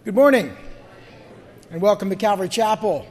Good morning, and welcome to Calvary Chapel.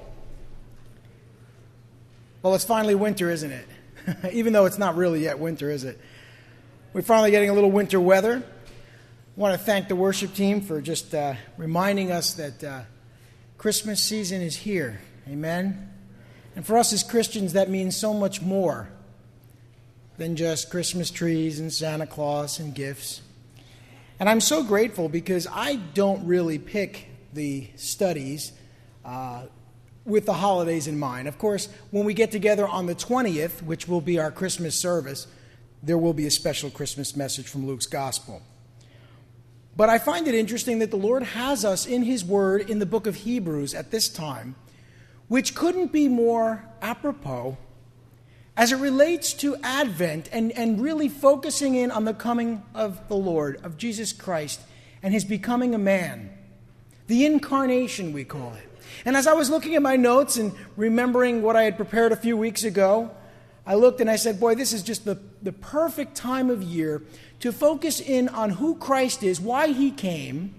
Well, it's finally winter, isn't it? Even though it's not really yet winter, is it? We're finally getting a little winter weather. I want to thank the worship team for just reminding us that Christmas season is here. Amen? And for us as Christians, that means so much more than just Christmas trees and Santa Claus and gifts. And I'm so grateful because I don't really pick the studies with the holidays in mind. Of course, when we get together on the 20th, which will be our Christmas service, there will be a special Christmas message from Luke's Gospel. But I find it interesting that the Lord has us in His Word in the book of Hebrews at this time, which couldn't be more apropos as it relates to Advent and really focusing in on the coming of the Lord, of Jesus Christ, and His becoming a man. The incarnation, we call it. And as I was looking at my notes and remembering what I had prepared a few weeks ago, I looked and I said, boy, this is just the perfect time of year to focus in on who Christ is, why He came,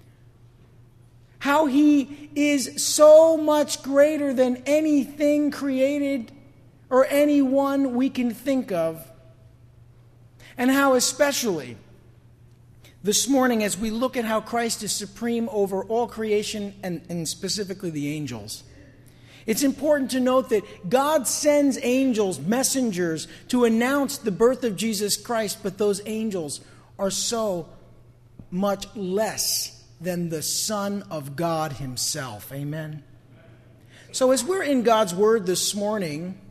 how He is so much greater than anything created or anyone we can think of, and how especially this morning as we look at how Christ is supreme over all creation and specifically the angels, it's important to note that God sends angels, messengers, to announce the birth of Jesus Christ, but those angels are so much less than the Son of God Himself. Amen? So as we're in God's Word this morning,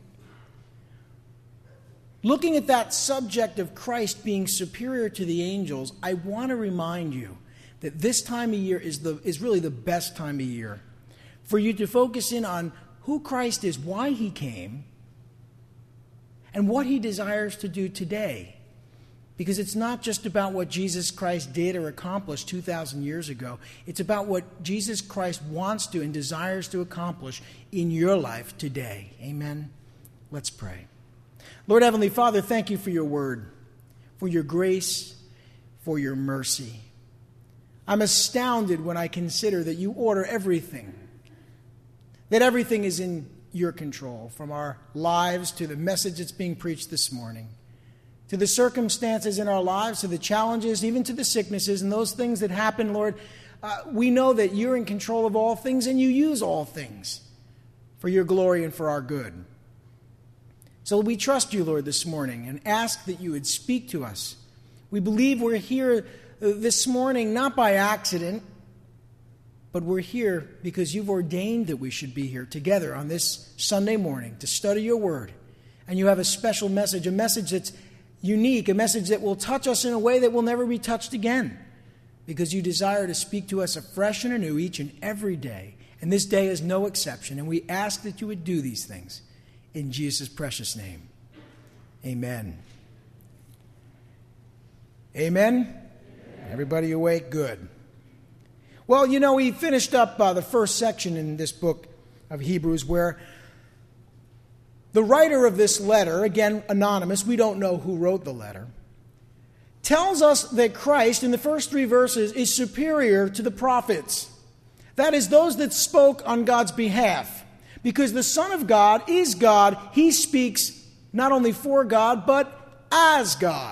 looking at that subject of Christ being superior to the angels, I want to remind you that this time of year is really the best time of year for you to focus in on who Christ is, why He came, and what He desires to do today. Because it's not just about what Jesus Christ did or accomplished 2,000 years ago. It's about what Jesus Christ wants to and desires to accomplish in your life today. Amen? Let's pray. Lord Heavenly Father, thank You for Your word, for Your grace, for Your mercy. I'm astounded when I consider that You order everything, that everything is in Your control, from our lives to the message that's being preached this morning, to the circumstances in our lives, to the challenges, even to the sicknesses and those things that happen, Lord. We know that You're in control of all things and You use all things for Your glory and for our good. So we trust You, Lord, this morning and ask that You would speak to us. We believe we're here this morning not by accident, but we're here because You've ordained that we should be here together on this Sunday morning to study Your word. And You have a special message, a message that's unique, a message that will touch us in a way that will never be touched again, because You desire to speak to us afresh and anew each and every day. And this day is no exception. And we ask that You would do these things. In Jesus' precious name, amen. Amen? Everybody awake? Good. Well, we finished up the first section in this book of Hebrews where the writer of this letter, again anonymous, we don't know who wrote the letter, tells us that Christ, in the first 3 verses, is superior to the prophets. That is, those that spoke on God's behalf. Because the Son of God is God, He speaks not only for God, but as God.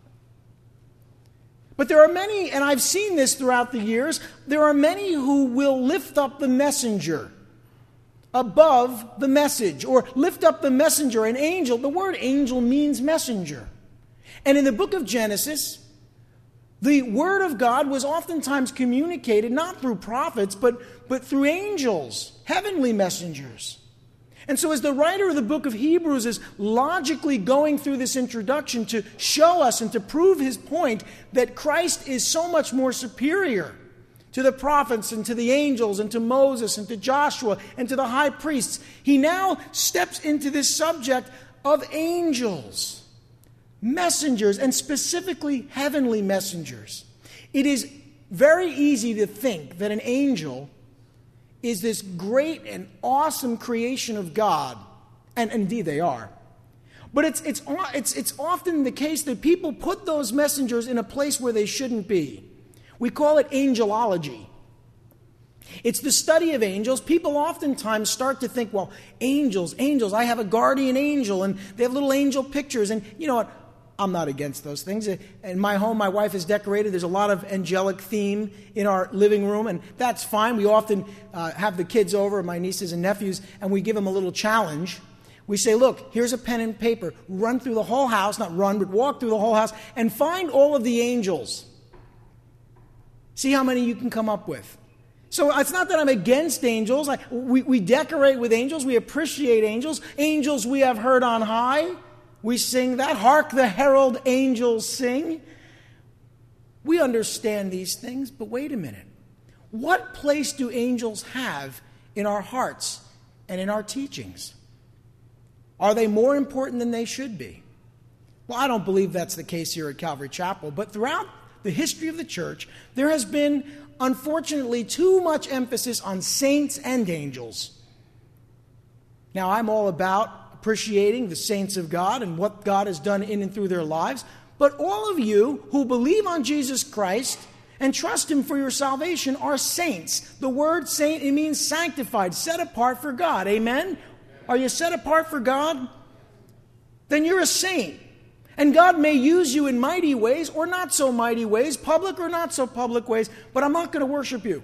But there are many, and I've seen this throughout the years, there are many who will lift up the messenger above the message, or lift up the messenger, an angel. The word angel means messenger. And in the book of Genesis, the word of God was oftentimes communicated not through prophets, but through angels, heavenly messengers. And so as the writer of the book of Hebrews is logically going through this introduction to show us and to prove his point that Christ is so much more superior to the prophets and to the angels and to Moses and to Joshua and to the high priests, he now steps into this subject of angels, messengers, and specifically heavenly messengers. It is very easy to think that an angel is this great and awesome creation of God, and indeed they are. But it's often the case that people put those messengers in a place where they shouldn't be. We call it angelology. It's the study of angels. People oftentimes start to think, well, angels, I have a guardian angel, and they have little angel pictures. And you know what? I'm not against those things. In my home, my wife is decorated. There's a lot of angelic theme in our living room, and that's fine. We often have the kids over, my nieces and nephews, and we give them a little challenge. We say, look, here's a pen and paper. Run through the whole house, not run, but walk through the whole house, and find all of the angels. See how many you can come up with. So it's not that I'm against angels. We decorate with angels. We appreciate angels. Angels we have heard on high. We sing that. Hark the herald angels sing. We understand these things, but wait a minute. What place do angels have in our hearts and in our teachings? Are they more important than they should be? Well, I don't believe that's the case here at Calvary Chapel, but throughout the history of the church, there has been, unfortunately, too much emphasis on saints and angels. Now, I'm all about appreciating the saints of God and what God has done in and through their lives, but all of you who believe on Jesus Christ and trust Him for your salvation are saints. The word saint, it means sanctified, set apart for God. Amen? Are you set apart for God? Then you're a saint. And God may use you in mighty ways or not so mighty ways, public or not so public ways, but I'm not going to worship you.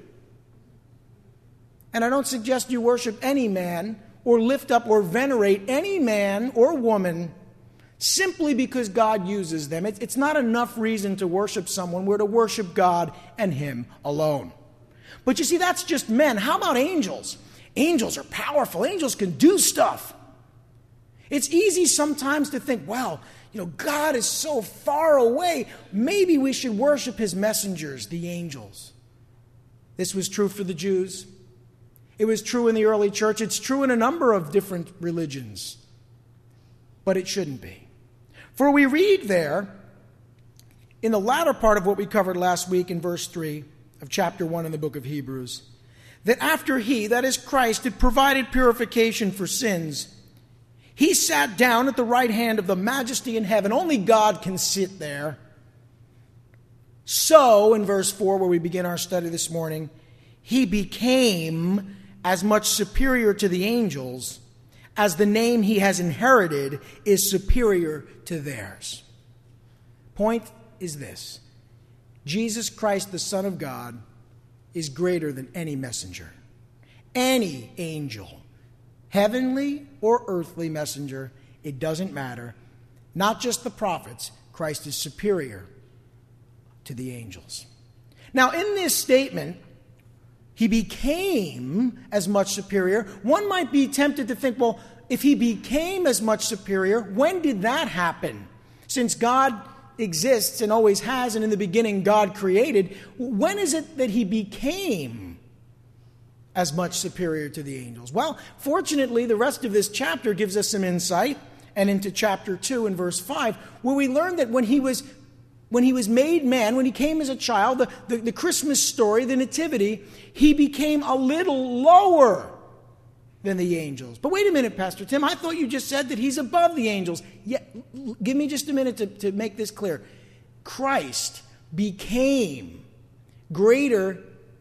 And I don't suggest you worship any man or lift up or venerate any man or woman simply because God uses them. It's not enough reason to worship someone. We're to worship God and Him alone. But you see, that's just men. How about angels? Angels are powerful. Angels can do stuff. It's easy sometimes to think, well, God is so far away. Maybe we should worship His messengers, the angels. This was true for the Jews. It was true in the early church. It's true in a number of different religions. But it shouldn't be. For we read there, in the latter part of what we covered last week in verse 3 of chapter 1 in the book of Hebrews, that after He, that is Christ, had provided purification for sins, He sat down at the right hand of the Majesty in heaven. Only God can sit there. So, in verse 4, where we begin our study this morning, He became as much superior to the angels as the name He has inherited is superior to theirs. Point is this: Jesus Christ, the Son of God, is greater than any messenger, any angel, heavenly or earthly messenger. It doesn't matter. Not just the prophets. Christ is superior to the angels. Now, in this statement, He became as much superior. One might be tempted to think, well, if He became as much superior, when did that happen? Since God exists and always has, and in the beginning God created, when is it that He became as much superior to the angels? Well, fortunately, the rest of this chapter gives us some insight, and into chapter 2 and verse 5, where we learn that when He was made man, when He came as a child, the Christmas story, the Nativity, He became a little lower than the angels. But wait a minute, Pastor Tim, I thought you just said that He's above the angels. Yeah, give me just a minute to make this clear. Christ became greater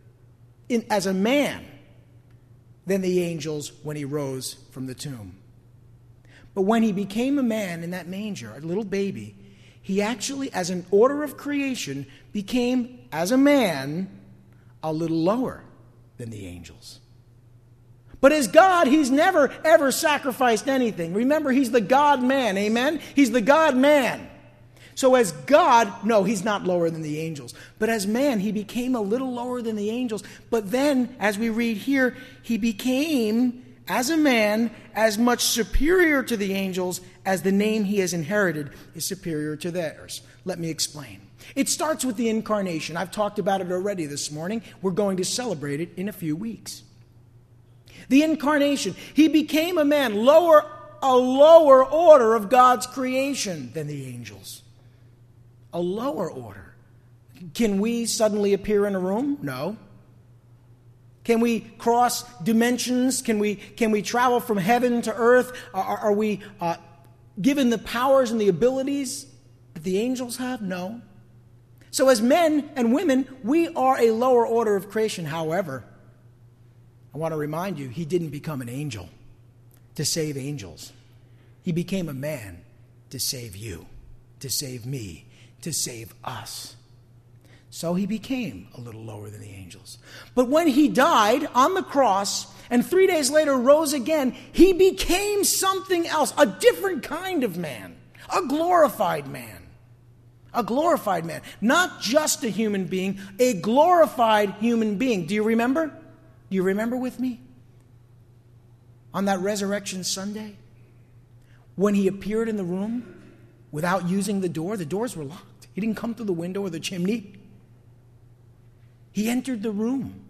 as a man than the angels when He rose from the tomb. But when He became a man in that manger, a little baby, He actually, as an order of creation, became, as a man, a little lower than the angels. But as God, He's never, ever sacrificed anything. Remember, He's the God-man, amen? He's the God-man. So as God, no, He's not lower than the angels. But as man, He became a little lower than the angels. But then, as we read here, He became, as a man, as much superior to the angels as the name He has inherited is superior to theirs. Let me explain. It starts with the incarnation. I've talked about it already this morning. We're going to celebrate it in a few weeks. The incarnation. He became a man, a lower order of God's creation than the angels. A lower order. Can we suddenly appear in a room? No. Can we cross dimensions? Can we travel from heaven to earth? Are we given the powers and the abilities that the angels have? No. So as men and women, we are a lower order of creation. However, I want to remind you, he didn't become an angel to save angels. He became a man to save you, to save me, to save us. So he became a little lower than the angels. But when he died on the cross and 3 days later rose again, he became something else, a different kind of man, a glorified man. A glorified man, not just a human being, a glorified human being. Do you remember? Do you remember with me? On that Resurrection Sunday, when he appeared in the room without using the doors were locked. He didn't come through the window or the chimney. He entered the room.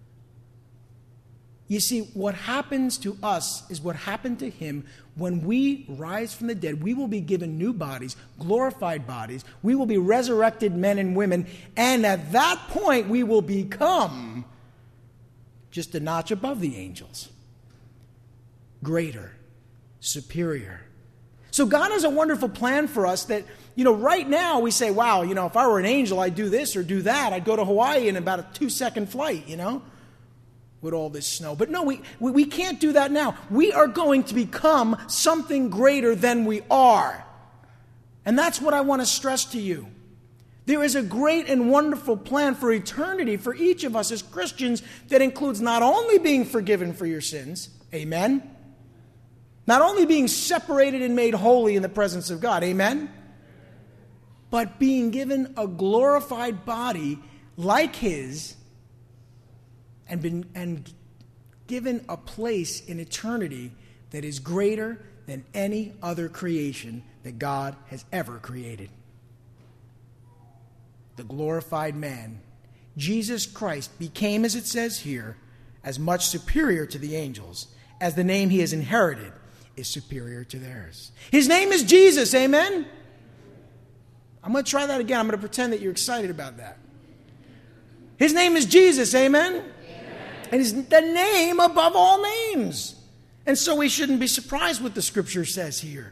You see, what happens to us is what happened to him. When we rise from the dead, we will be given new bodies, glorified bodies. We will be resurrected men and women. And at that point, we will become just a notch above the angels. Greater, superior. So God has a wonderful plan for us that, right now we say, wow, if I were an angel, I'd do this or do that. I'd go to Hawaii in about a 2-second flight, with all this snow. But no, we can't do that now. We are going to become something greater than we are. And that's what I want to stress to you. There is a great and wonderful plan for eternity for each of us as Christians that includes not only being forgiven for your sins, amen? Not only being separated and made holy in the presence of God, amen? But being given a glorified body like his and given a place in eternity that is greater than any other creation that God has ever created. The glorified man, Jesus Christ, became, as it says here, as much superior to the angels as the name he has inherited is superior to theirs. His name is Jesus, amen? I'm going to try that again. I'm going to pretend that you're excited about that. His name is Jesus, amen? And it's the name above all names. And so we shouldn't be surprised what the scripture says here.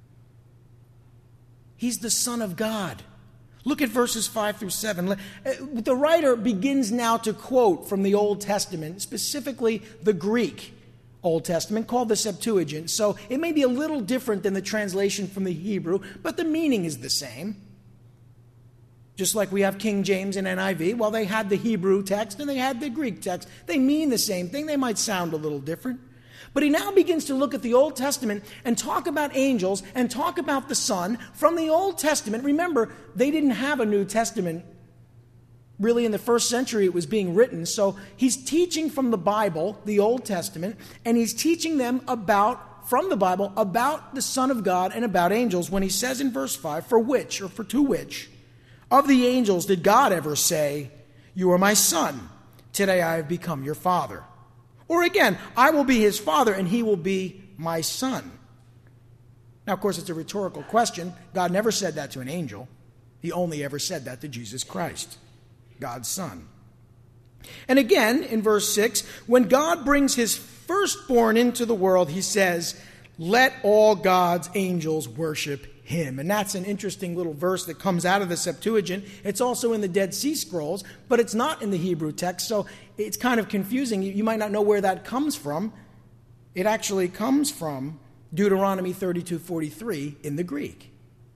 He's the Son of God. Look at verses 5 through 7. The writer begins now to quote from the Old Testament, specifically the Greek Old Testament, called the Septuagint. So it may be a little different than the translation from the Hebrew, but the meaning is the same. Just like we have King James and NIV, well, they had the Hebrew text and they had the Greek text. They mean the same thing. They might sound a little different. But he now begins to look at the Old Testament and talk about angels and talk about the Son from the Old Testament. Remember, they didn't have a New Testament. Really, in the first century, it was being written. So he's teaching from the Bible, the Old Testament, and he's teaching them from the Bible, about the Son of God and about angels when he says in verse 5, for to which of the angels did God ever say, you are my son, today I have become your father? Or again, I will be his father and he will be my son. Now, of course, it's a rhetorical question. God never said that to an angel. He only ever said that to Jesus Christ, God's son. And again, in verse 6, when God brings his firstborn into the world, he says, let all God's angels worship him. And that's an interesting little verse that comes out of the Septuagint. It's also in the Dead Sea Scrolls, but it's not in the Hebrew text, so it's kind of confusing. You might not know where that comes from. It actually comes from Deuteronomy 32:43 in the Greek.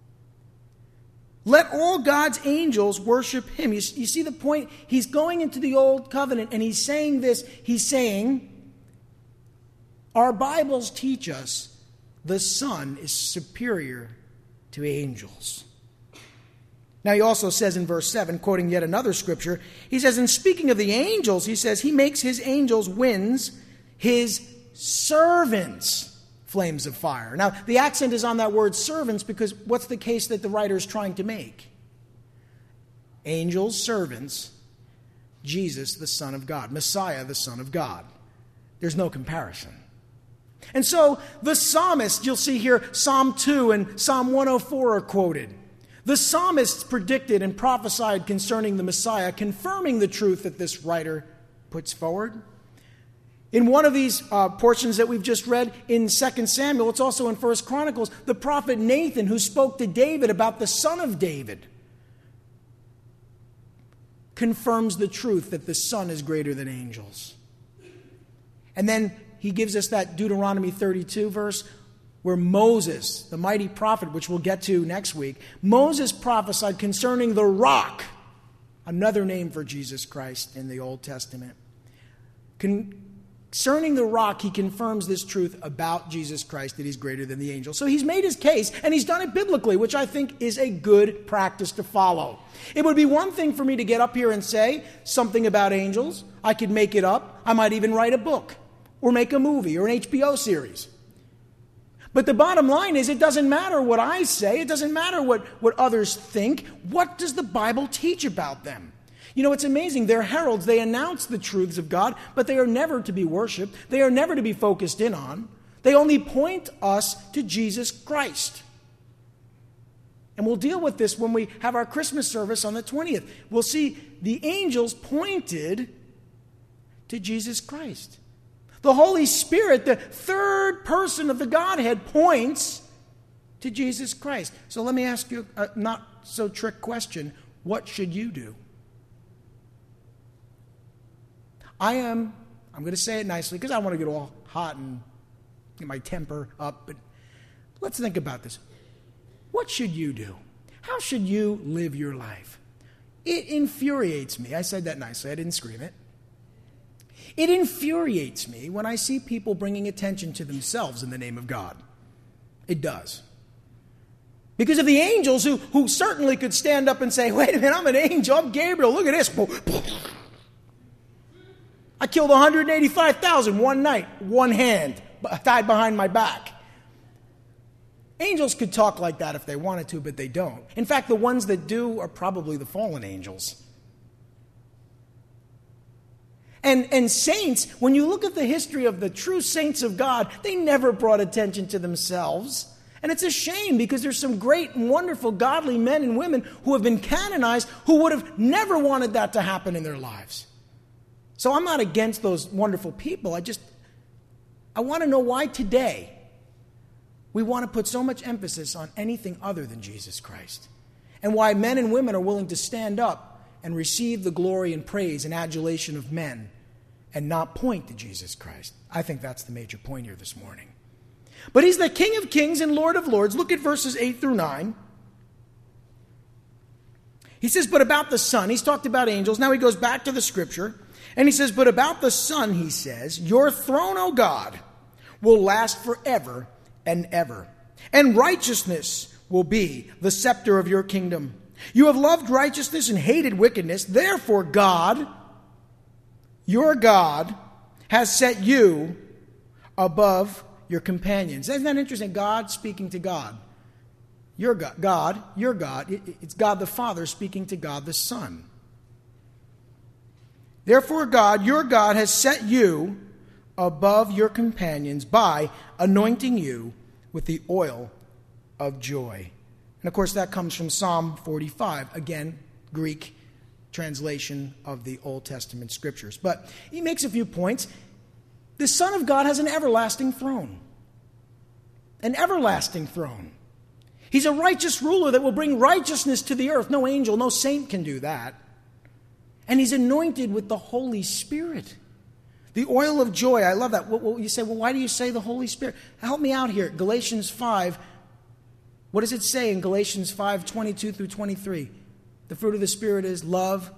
Let all God's angels worship him. You see the point? He's going into the Old Covenant and he's saying this. He's saying, our Bibles teach us the Son is superior to angels. Now he also says in verse 7, quoting yet another scripture, he says, in speaking of the angels, he says, he makes his angels winds, his servants flames of fire. Now the accent is on that word servants because what's the case that the writer is trying to make? Angels, servants, Jesus, the Son of God, Messiah, the Son of God. There's no comparison. And so the psalmist, you'll see here, Psalm 2 and Psalm 104 are quoted. The psalmists predicted and prophesied concerning the Messiah, confirming the truth that this writer puts forward. In one of these portions that we've just read in 2 Samuel, it's also in 1 Chronicles, the prophet Nathan, who spoke to David about the Son of David, confirms the truth that the Son is greater than angels. And then he gives us that Deuteronomy 32 verse where Moses, the mighty prophet, which we'll get to next week, Moses prophesied concerning the rock, another name for Jesus Christ in the Old Testament. Concerning the rock, he confirms this truth about Jesus Christ, that he's greater than the angels. So he's made his case, and he's done it biblically, which I think is a good practice to follow. It would be one thing for me to get up here and say something about angels. I could make it up. I might even write a book or make a movie or an HBO series. But the bottom line is, it doesn't matter what I say. It doesn't matter what others think. What does the Bible teach about them? You know, it's amazing. They're heralds. They announce the truths of God, but they are never to be worshiped. They are never to be focused in on. They only point us to Jesus Christ. And we'll deal with this when we have our Christmas service on the 20th. We'll see the angels pointed to Jesus Christ. The Holy Spirit, the third person of the Godhead, points to Jesus Christ. So let me ask you a not-so-trick question. What should you do? I'm going to say it nicely because I don't want to get all hot and get my temper up, but let's think about this. What should you do? How should you live your life? It infuriates me. I said that nicely. I didn't scream it. It infuriates me when I see people bringing attention to themselves in the name of God. It does. Because of the angels who certainly could stand up and say, wait a minute, I'm an angel, I'm Gabriel, look at this. I killed 185,000 one night, one hand, tied behind my back. Angels could talk like that if they wanted to, but they don't. In fact, the ones that do are probably the fallen angels. And saints, when you look at the history of the true saints of God, they never brought attention to themselves. And it's a shame because there's some great and wonderful godly men and women who have been canonized who would have never wanted that to happen in their lives. So I'm not against those wonderful people. I want to know why today we want to put so much emphasis on anything other than Jesus Christ. And why men and women are willing to stand up and receive the glory and praise and adulation of men and not point to Jesus Christ. I think that's the major point here this morning. But he's the King of Kings and Lord of Lords. Look at verses 8 through 9. He says, but about the Son, he's talked about angels. Now he goes back to the scripture, and he says, but about the Son, he says, your throne, O God, will last forever and ever, and righteousness will be the scepter of your kingdom. You have loved righteousness and hated wickedness. Therefore, God, your God, has set you above your companions. Isn't that interesting? God speaking to God. Your God, your God. It's God the Father speaking to God the Son. Therefore, God, your God, has set you above your companions by anointing you with the oil of joy. And of course, that comes from Psalm 45. Again, Greek translation of the Old Testament scriptures. But he makes a few points. The Son of God has an everlasting throne. An everlasting throne. He's a righteous ruler that will bring righteousness to the earth. No angel, no saint can do that. And he's anointed with the Holy Spirit. The oil of joy. I love that. Well, you say, well, why do you say the Holy Spirit? Help me out here. Galatians 5. What does it say in Galatians 5:22 through 23? The fruit of the Spirit is love,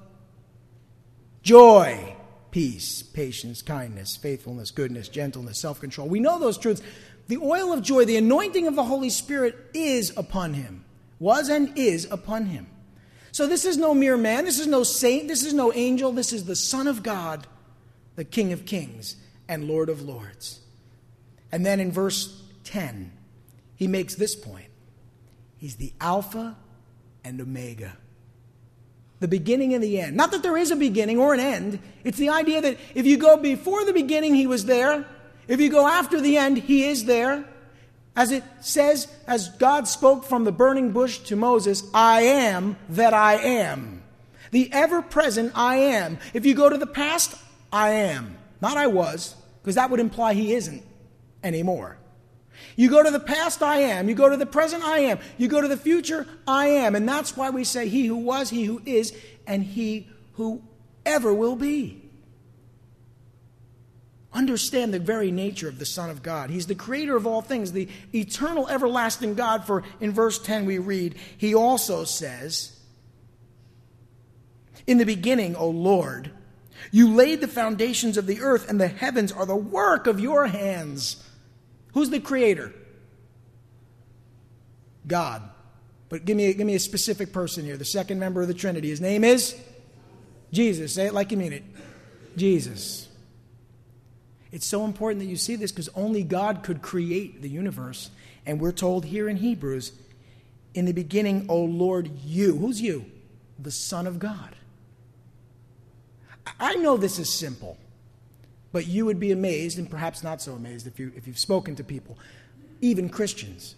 joy, peace, patience, kindness, faithfulness, goodness, gentleness, self-control. We know those truths. The oil of joy, the anointing of the Holy Spirit is upon him. Was and is upon him. So this is no mere man. This is no saint. This is no angel. This is the Son of God, the King of Kings and Lord of Lords. And then in verse 10, he makes this point. He's the Alpha and Omega. The beginning and the end. Not that there is a beginning or an end. It's the idea that if you go before the beginning, he was there. If you go after the end, he is there. As it says, as God spoke from the burning bush to Moses, I am that I am. The ever-present I am. If you go to the past, I am. Not I was, because that would imply he isn't anymore. You go to the past, I am. You go to the present, I am. You go to the future, I am. And that's why we say he who was, he who is, and he who ever will be. Understand the very nature of the Son of God. He's the creator of all things, the eternal, everlasting God. For in verse 10 we read, he also says, in the beginning, O Lord, you laid the foundations of the earth, and the heavens are the work of your hands. Who's the creator? God. But give me a specific person here, the second member of the Trinity. His name is Jesus. Say it like you mean it. Jesus. It's so important that you see this because only God could create the universe. And we're told here in Hebrews, in the beginning, O Lord, you. Who's you? The Son of God. I know this is simple, but you would be amazed, and perhaps not so amazed if you've spoken to people, even Christians,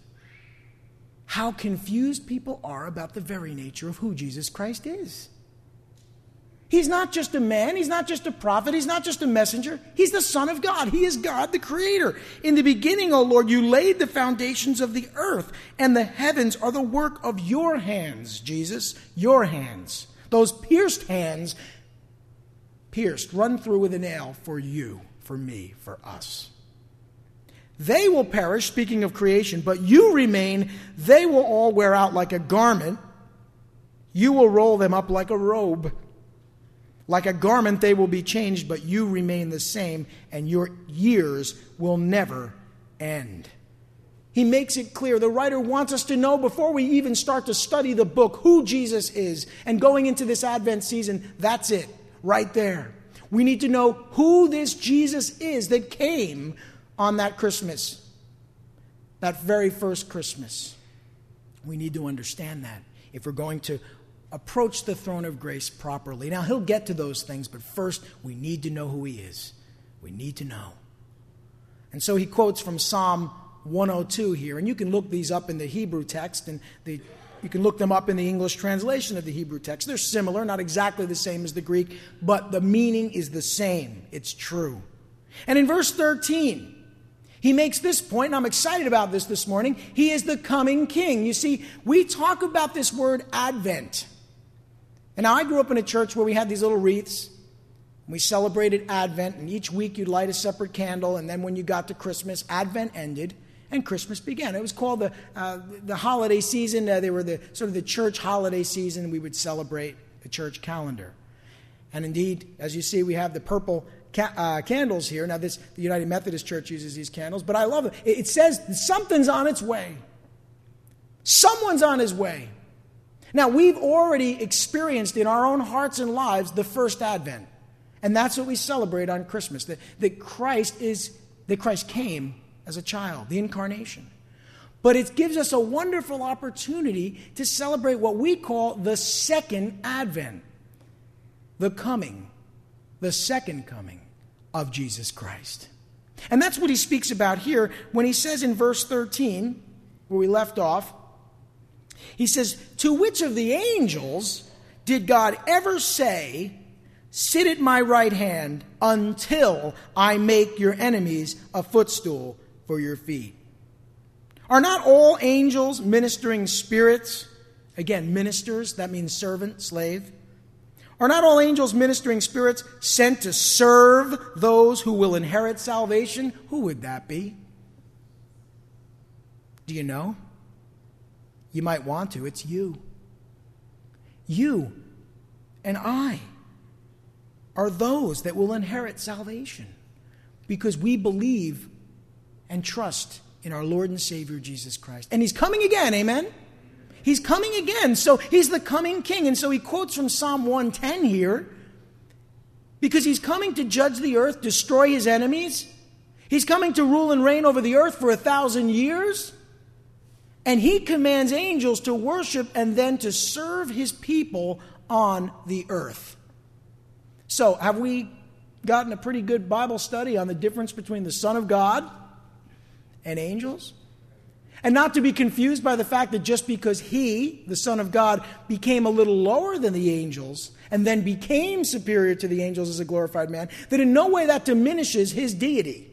how confused people are about the very nature of who Jesus Christ is. He's not just a man. He's not just a prophet. He's not just a messenger. He's the Son of God. He is God, the Creator. In the beginning, O Lord, you laid the foundations of the earth, and the heavens are the work of your hands, Jesus, your hands. Those pierced hands, pierced, run through with a nail for you, for me, for us. They will perish, speaking of creation, but you remain. They will all wear out like a garment. You will roll them up like a robe. Like a garment they will be changed, but you remain the same, and your years will never end. He makes it clear. The writer wants us to know before we even start to study the book who Jesus is. And going into this Advent season, that's it. Right there. We need to know who this Jesus is that came on that Christmas, that very first Christmas. We need to understand that if we're going to approach the throne of grace properly. Now, he'll get to those things, but first we need to know who he is. We need to know. And so he quotes from Psalm 102 here, and you can look these up in the Hebrew text, and you can look them up in the English translation of the Hebrew text. They're similar, not exactly the same as the Greek, but the meaning is the same. It's true. And in verse 13, he makes this point, and I'm excited about this morning. He is the coming king. You see, we talk about this word Advent. And now I grew up in a church where we had these little wreaths. We celebrated Advent, and each week you'd light a separate candle, and then when you got to Christmas, Advent ended, and Christmas began. It was called the holiday season. They were the sort of the church holiday season. We would celebrate the church calendar. And indeed, as you see, we have the purple candles here. Now, the United Methodist Church uses these candles, but I love it. It says something's on its way. Someone's on his way. Now, we've already experienced in our own hearts and lives the first Advent. And that's what we celebrate on Christmas, that Christ came as a child, the incarnation. But it gives us a wonderful opportunity to celebrate what we call the second Advent, the second coming of Jesus Christ. And that's what he speaks about here when he says in verse 13, where we left off, he says, to which of the angels did God ever say, sit at my right hand until I make your enemies a footstool for your feet? Are not all angels ministering spirits? Again, ministers, that means servant, slave. Are not all angels ministering spirits sent to serve those who will inherit salvation? Who would that be? Do you know? You might want to. It's you. You and I are those that will inherit salvation because we believe and trust in our Lord and Savior Jesus Christ. And he's coming again, amen? He's coming again. So he's the coming king. And so he quotes from Psalm 110 here because he's coming to judge the earth, destroy his enemies. He's coming to rule and reign over the earth for 1,000 years. And he commands angels to worship and then to serve his people on the earth. So, have we gotten a pretty good Bible study on the difference between the Son of God and angels? And not to be confused by the fact that just because he, the Son of God, became a little lower than the angels and then became superior to the angels as a glorified man, that in no way that diminishes his deity.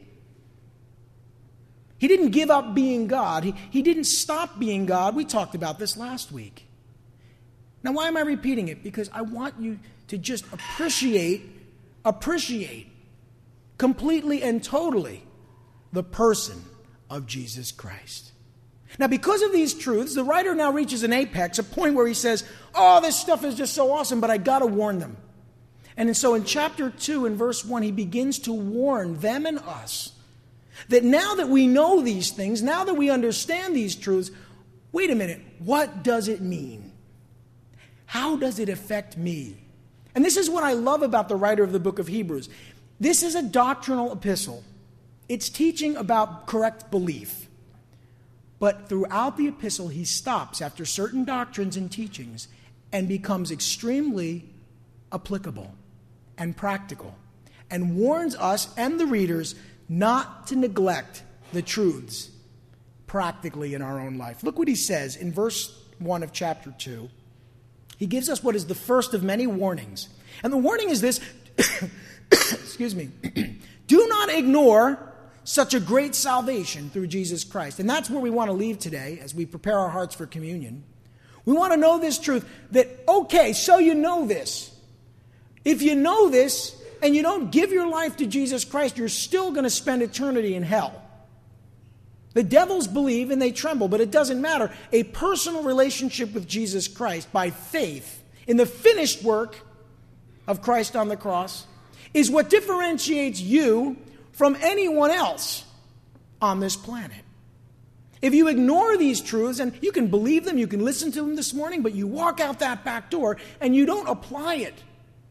He didn't give up being God. He didn't stop being God. We talked about this last week. Now, why am I repeating it? Because I want you to just appreciate completely and totally the person of Jesus Christ. Now, because of these truths, the writer now reaches an apex, a point where he says, oh, this stuff is just so awesome, but I got to warn them. And so in chapter 2 and verse 1, he begins to warn them and us that now that we know these things, now that we understand these truths, wait a minute, what does it mean? How does it affect me? And this is what I love about the writer of the book of Hebrews. This is a doctrinal epistle. It's teaching about correct belief. But throughout the epistle, he stops after certain doctrines and teachings and becomes extremely applicable and practical and warns us and the readers not to neglect the truths practically in our own life. Look what he says in verse 1 of chapter 2. He gives us what is the first of many warnings. And the warning is this, excuse me, do not ignore such a great salvation through Jesus Christ. And that's where we want to leave today as we prepare our hearts for communion. We want to know this truth that, okay, so you know this. If you know this and you don't give your life to Jesus Christ, you're still going to spend eternity in hell. The devils believe and they tremble, but it doesn't matter. A personal relationship with Jesus Christ by faith in the finished work of Christ on the cross is what differentiates you from anyone else on this planet. If you ignore these truths, and you can believe them, you can listen to them this morning, but you walk out that back door and you don't apply it,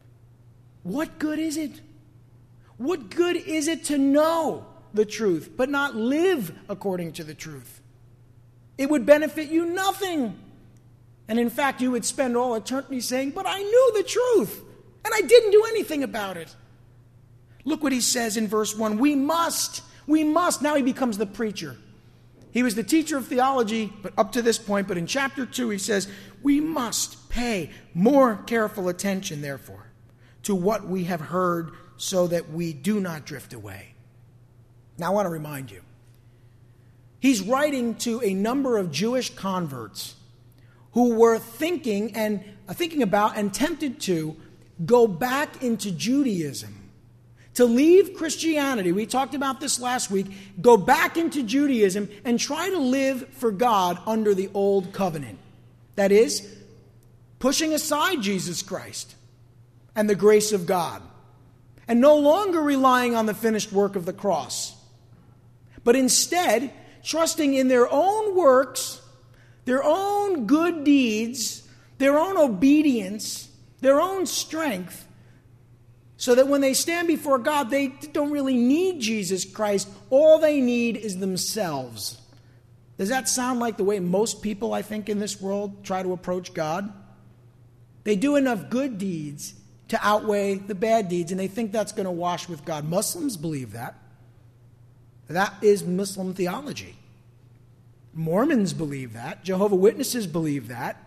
what good is it? What good is it to know the truth, but not live according to the truth? It would benefit you nothing. And in fact, you would spend all eternity saying, but I knew the truth, and I didn't do anything about it. Look what he says in verse 1. We must. Now he becomes the preacher. He was the teacher of theology, but up to this point. But in chapter 2, he says, we must pay more careful attention, therefore, to what we have heard so that we do not drift away. Now I want to remind you, he's writing to a number of Jewish converts who were thinking about and tempted to go back into Judaism. To leave Christianity, we talked about this last week, go back into Judaism and try to live for God under the old covenant. That is, pushing aside Jesus Christ and the grace of God, and no longer relying on the finished work of the cross, but instead trusting in their own works, their own good deeds, their own obedience, their own strength, so that when they stand before God, they don't really need Jesus Christ. All they need is themselves. Does that sound like the way most people, I think, in this world try to approach God? They do enough good deeds to outweigh the bad deeds, and they think that's going to wash with God. Muslims believe that. That is Muslim theology. Mormons believe that. Jehovah's Witnesses believe that.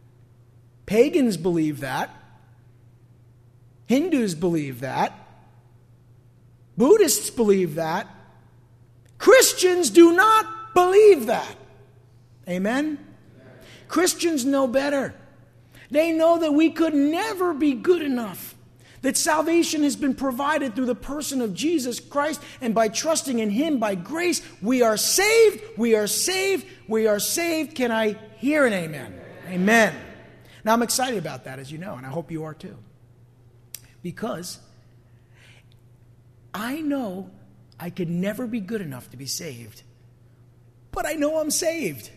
Pagans believe that. Hindus believe that. Buddhists believe that. Christians do not believe that. Amen? Christians know better. They know that we could never be good enough. That salvation has been provided through the person of Jesus Christ, and by trusting in Him by grace, we are saved, we are saved, we are saved. Can I hear an amen? Amen. Now I'm excited about that, as you know, and I hope you are too. Because I know I could never be good enough to be saved, but I know I'm saved.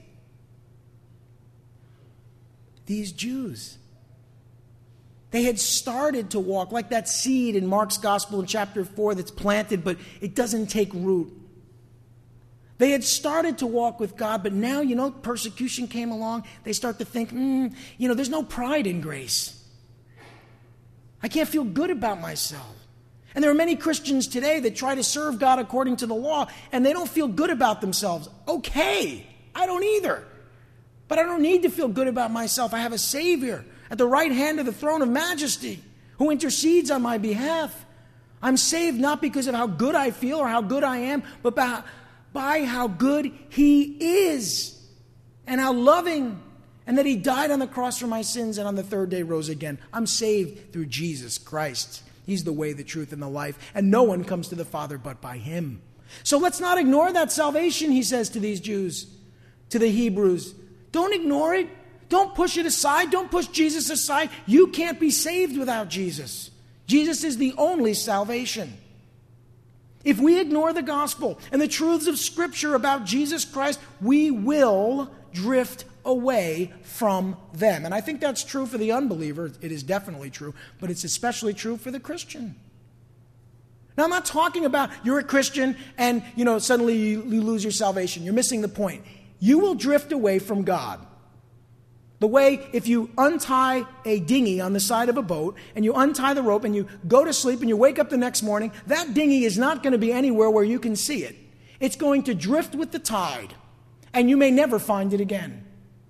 These Jews, they had started to walk like that seed in Mark's Gospel in chapter 4 that's planted, but it doesn't take root. They had started to walk with God, but now, persecution came along. They start to think, there's no pride in grace. I can't feel good about myself. And there are many Christians today that try to serve God according to the law, and they don't feel good about themselves. Okay, I don't either. But I don't need to feel good about myself. I have a Savior at the right hand of the throne of majesty who intercedes on my behalf. I'm saved not because of how good I feel or how good I am, but by how good He is and how loving, and that He died on the cross for my sins and on the third day rose again. I'm saved through Jesus Christ. He's the way, the truth, and the life, and no one comes to the Father but by him. So let's not ignore that salvation, he says to these Jews, to the Hebrews. Don't ignore it. Don't push it aside. Don't push Jesus aside. You can't be saved without Jesus. Jesus is the only salvation. If we ignore the gospel and the truths of Scripture about Jesus Christ, we will drift away from them. And I think that's true for the unbeliever. It is definitely true, but it's especially true for the Christian. Now, I'm not talking about you're a Christian and, suddenly you lose your salvation. You're missing the point. You will drift away from God. The way if you untie a dinghy on the side of a boat and you untie the rope and you go to sleep and you wake up the next morning, that dinghy is not going to be anywhere where you can see it. It's going to drift with the tide, and you may never find it again.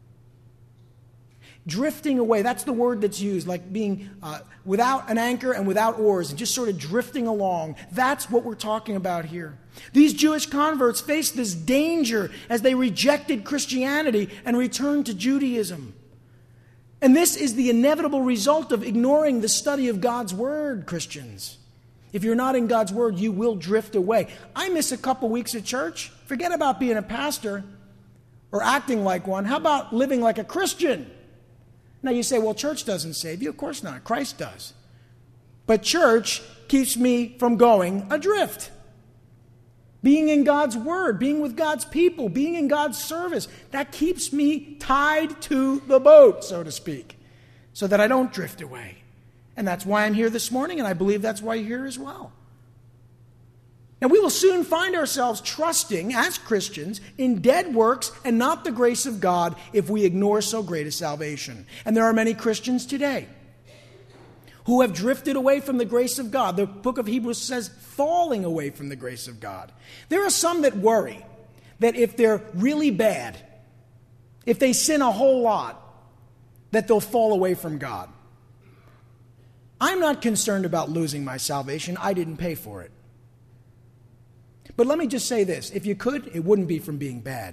Drifting away, that's the word that's used, like being without an anchor and without oars and just sort of drifting along. That's what we're talking about here. These Jewish converts faced this danger as they rejected Christianity and returned to Judaism. And this is the inevitable result of ignoring the study of God's Word, Christians. If you're not in God's Word, you will drift away. I miss a couple weeks at church. Forget about being a pastor or acting like one. How about living like a Christian? Now you say, well, church doesn't save you. Of course not. Christ does. But church keeps me from going adrift. Being in God's Word, being with God's people, being in God's service, that keeps me tied to the boat, so to speak, so that I don't drift away. And that's why I'm here this morning, and I believe that's why you're here as well. Now, we will soon find ourselves trusting, as Christians, in dead works and not the grace of God if we ignore so great a salvation. And there are many Christians today who have drifted away from the grace of God. The book of Hebrews says falling away from the grace of God. There are some that worry that if they're really bad, if they sin a whole lot, that they'll fall away from God. I'm not concerned about losing my salvation. I didn't pay for it. But let me just say this. If you could, it wouldn't be from being bad.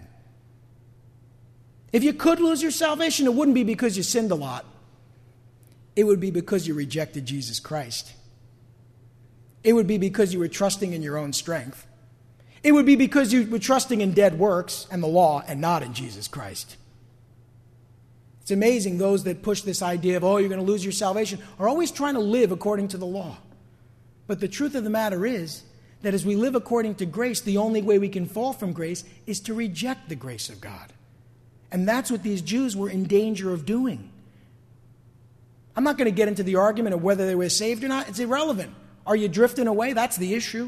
If you could lose your salvation, it wouldn't be because you sinned a lot. It would be because you rejected Jesus Christ. It would be because you were trusting in your own strength. It would be because you were trusting in dead works and the law and not in Jesus Christ. It's amazing those that push this idea of, you're going to lose your salvation, are always trying to live according to the law. But the truth of the matter is that as we live according to grace, the only way we can fall from grace is to reject the grace of God. And that's what these Jews were in danger of doing. I'm not going to get into the argument of whether they were saved or not. It's irrelevant. Are you drifting away? That's the issue.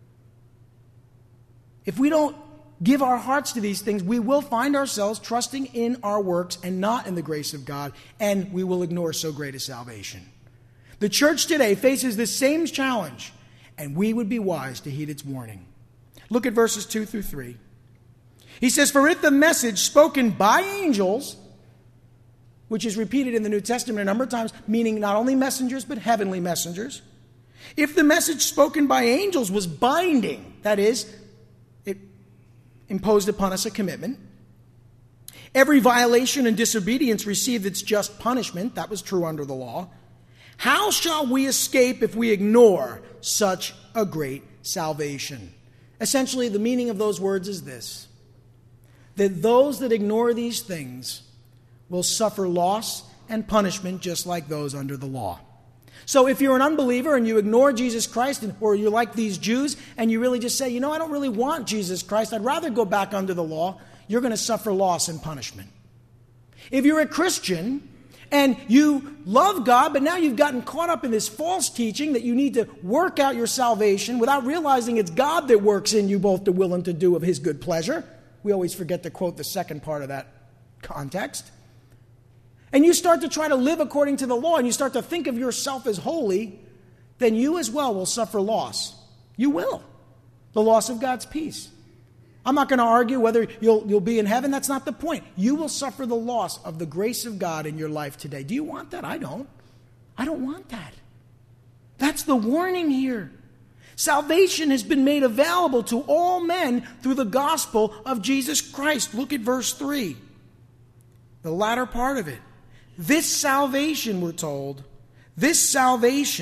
If we don't give our hearts to these things, we will find ourselves trusting in our works and not in the grace of God, and we will ignore so great a salvation. The church today faces the same challenge, and we would be wise to heed its warning. Look at verses 2 through 3. He says, "For if the message spoken by angels," which is repeated in the New Testament a number of times, meaning not only messengers, but heavenly messengers. If the message spoken by angels was binding, that is, it imposed upon us a commitment, every violation and disobedience received its just punishment, that was true under the law, how shall we escape if we ignore such a great salvation? Essentially, the meaning of those words is this: that those that ignore these things will suffer loss and punishment just like those under the law. So if you're an unbeliever and you ignore Jesus Christ, or you're like these Jews and you really just say, I don't really want Jesus Christ, I'd rather go back under the law, you're going to suffer loss and punishment. If you're a Christian and you love God, but now you've gotten caught up in this false teaching that you need to work out your salvation without realizing it's God that works in you both to will and to do of His good pleasure. We always forget to quote the second part of that context. And you start to try to live according to the law, and you start to think of yourself as holy, then you as well will suffer loss. You will. The loss of God's peace. I'm not going to argue whether you'll be in heaven. That's not the point. You will suffer the loss of the grace of God in your life today. Do you want that? I don't. I don't want that. That's the warning here. Salvation has been made available to all men through the gospel of Jesus Christ. Look at verse 3. The latter part of it. This salvation, we're told, this salvation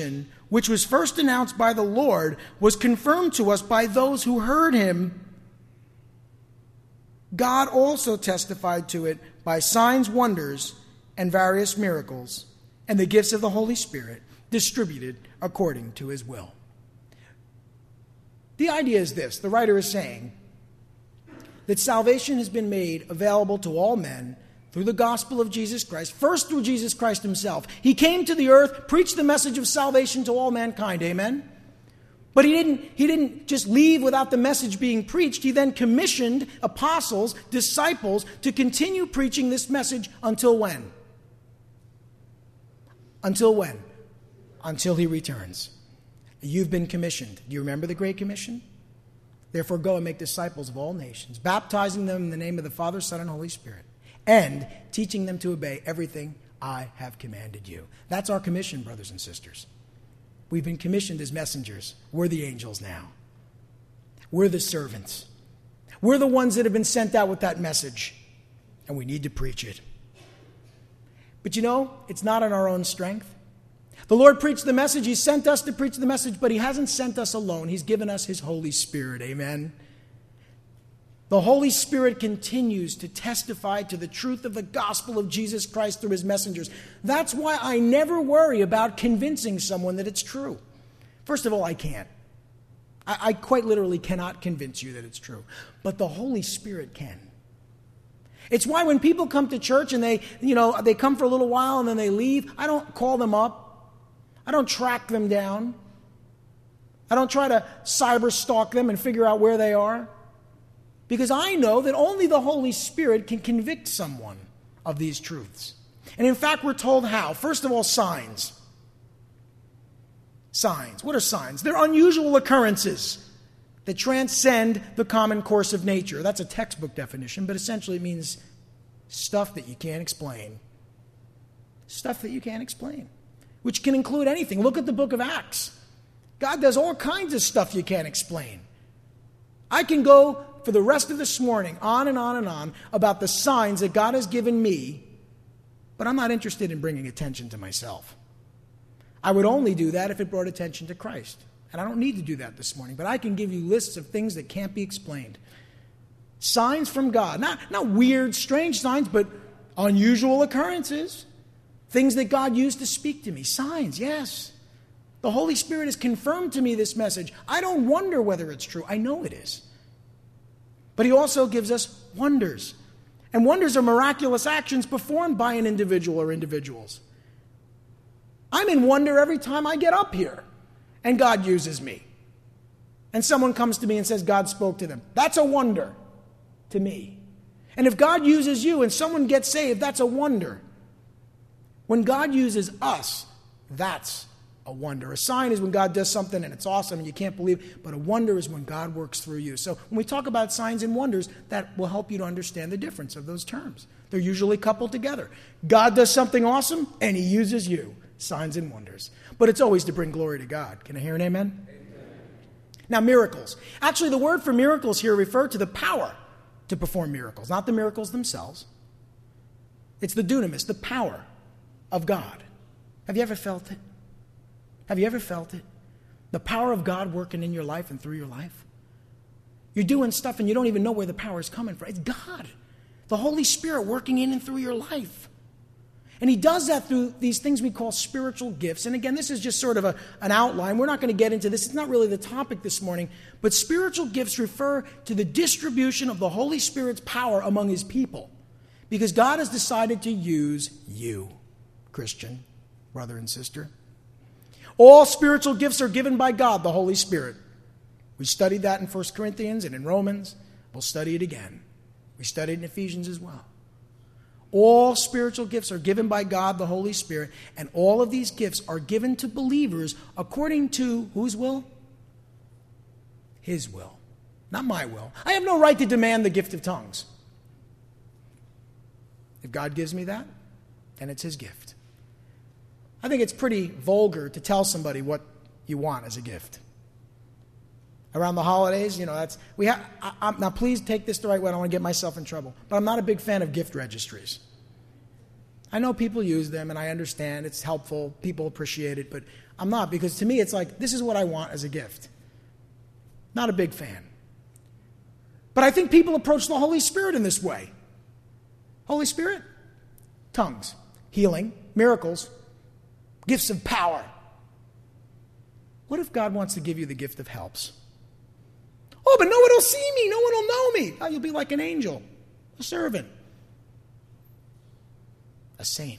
which was first announced by the Lord, was confirmed to us by those who heard him. God also testified to it by signs, wonders, and various miracles, and the gifts of the Holy Spirit distributed according to his will. The idea is this. The writer is saying that salvation has been made available to all men through the gospel of Jesus Christ, first through Jesus Christ himself. He came to the earth, preached the message of salvation to all mankind. Amen? But he didn't just leave without the message being preached. He then commissioned apostles, disciples, to continue preaching this message until when? Until when? Until he returns. You've been commissioned. Do you remember the Great Commission? Therefore, go and make disciples of all nations, baptizing them in the name of the Father, Son, and Holy Spirit, and teaching them to obey everything I have commanded you. That's our commission, brothers and sisters. We've been commissioned as messengers. We're the angels now. We're the servants. We're the ones that have been sent out with that message, and we need to preach it. But you know, it's not in our own strength. The Lord preached the message. He sent us to preach the message, but he hasn't sent us alone. He's given us his Holy Spirit. Amen. The Holy Spirit continues to testify to the truth of the gospel of Jesus Christ through his messengers. That's why I never worry about convincing someone that it's true. First of all, I can't. I quite literally cannot convince you that it's true. But the Holy Spirit can. It's why when people come to church and they come for a little while and then they leave, I don't call them up. I don't track them down. I don't try to cyber stalk them and figure out where they are. Because I know that only the Holy Spirit can convict someone of these truths. And in fact, we're told how. First of all, signs. Signs. What are signs? They're unusual occurrences that transcend the common course of nature. That's a textbook definition, but essentially it means stuff that you can't explain. Stuff that you can't explain, which can include anything. Look at the book of Acts. God does all kinds of stuff you can't explain. I can go for the rest of this morning on and on and on about the signs that God has given me, but I'm not interested in bringing attention to myself. I would only do that if it brought attention to Christ. And I don't need to do that this morning, but I can give you lists of things that can't be explained. Signs from God. Not weird, strange signs, but unusual occurrences. Things that God used to speak to me. Signs, yes. The Holy Spirit has confirmed to me this message. I don't wonder whether it's true. I know it is. But he also gives us wonders. And wonders are miraculous actions performed by an individual or individuals. I'm in wonder every time I get up here and God uses me. And someone comes to me and says God spoke to them. That's a wonder to me. And if God uses you and someone gets saved, that's a wonder. When God uses us, that's a wonder. A sign is when God does something and it's awesome and you can't believe it, but a wonder is when God works through you. So when we talk about signs and wonders, that will help you to understand the difference of those terms. They're usually coupled together. God does something awesome and he uses you. Signs and wonders. But it's always to bring glory to God. Can I hear an amen? Amen. Now, miracles. Actually, the word for miracles here refer to the power to perform miracles, not the miracles themselves. It's the dunamis, the power of God. Have you ever felt it? Have you ever felt it? The power of God working in your life and through your life? You're doing stuff and you don't even know where the power is coming from. It's God. The Holy Spirit working in and through your life. And he does that through these things we call spiritual gifts. And again, this is just sort of an outline. We're not going to get into this. It's not really the topic this morning. But spiritual gifts refer to the distribution of the Holy Spirit's power among his people. Because God has decided to use you, Christian, brother and sister. All spiritual gifts are given by God, the Holy Spirit. We studied that in 1 Corinthians and in Romans. We'll study it again. We studied in Ephesians as well. All spiritual gifts are given by God, the Holy Spirit, and all of these gifts are given to believers according to whose will? His will, not my will. I have no right to demand the gift of tongues. If God gives me that, then it's his gift. I think it's pretty vulgar to tell somebody what you want as a gift. Around the holidays, now please take this the right way. I don't want to get myself in trouble. But I'm not a big fan of gift registries. I know people use them, and I understand it's helpful. People appreciate it, but I'm not, because to me it's like, this is what I want as a gift. Not a big fan. But I think people approach the Holy Spirit in this way. Holy Spirit, tongues, healing, miracles, gifts of power. What if God wants to give you the gift of helps? Oh, but no one will see me. No one will know me. Oh, you'll be like an angel, a servant, a saint.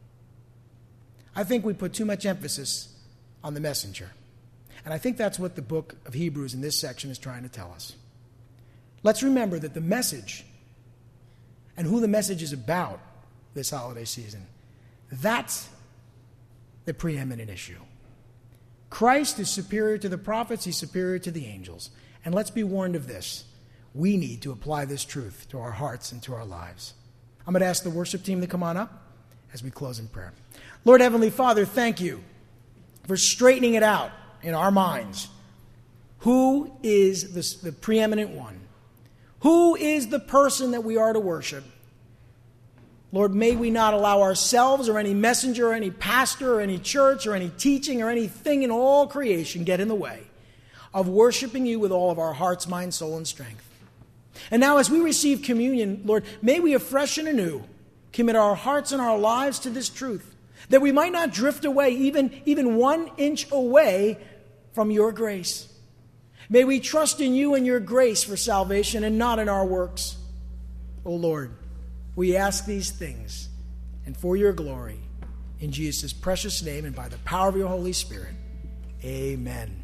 I think we put too much emphasis on the messenger. And I think that's what the book of Hebrews in this section is trying to tell us. Let's remember that the message and who the message is about this holiday season, that's the preeminent issue. Christ is superior to the prophets. He's superior to the angels. And let's be warned of this. We need to apply this truth to our hearts and to our lives. I'm going to ask the worship team to come on up as we close in prayer. Lord Heavenly Father, thank you for straightening it out in our minds. Who is the preeminent one? Who is the person that we are to worship? Lord, may we not allow ourselves or any messenger or any pastor or any church or any teaching or anything in all creation get in the way of worshiping you with all of our hearts, mind, soul, and strength. And now as we receive communion, Lord, may we afresh and anew commit our hearts and our lives to this truth, that we might not drift away even 1 inch away from your grace. May we trust in you and your grace for salvation and not in our works. O Lord, we ask these things and for your glory. In Jesus' precious name and by the power of your Holy Spirit. Amen.